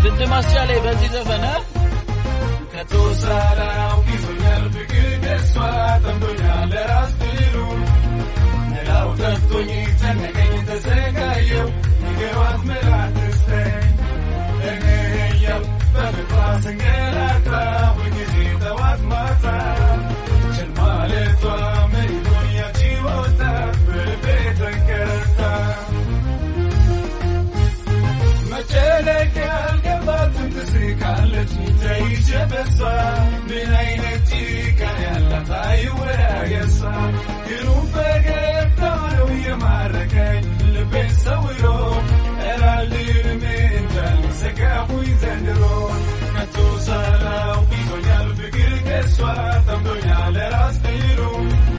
ግድ ማስቻለኝ በዚህ ዘፈነ ከተወሳላው ይዞኛል ፍቅርሷ ተንቦኛል ለራስ ብሉ ነላው ተቶኝ ተነገኝ ተሰጋየው ንገሯት መላትስተኝ እኔያው በፍቅሯ ገላታ ሁልጊዜ ጠዋት ማታ ችልማለቷ መሪዶኛ ችወታ በልቤ ተንከረታ መጨነቅ ያልገባትን ትስቃለች ሚተይቼ በሷ